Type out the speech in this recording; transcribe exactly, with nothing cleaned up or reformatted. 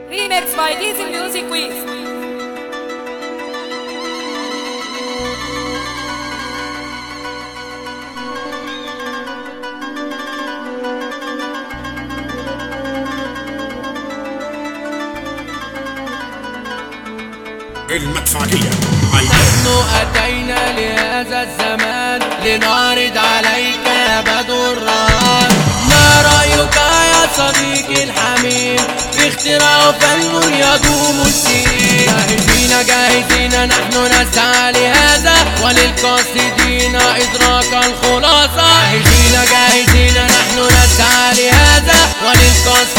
Remix by Dizzy Music Quiz. المدفعية. نحن أتينا لهذا الزمان لنعرض عليك يا بدو الرهان. ما رأيك يا صديقي الحميم في اختراع فن يدوم السنين؟ جاهزين جاهزين نحن نسعى لهذا وللقاصدين إدراك الخلاصة. جاهزين جاهزين نحن نسعى لهذا وللقاصدين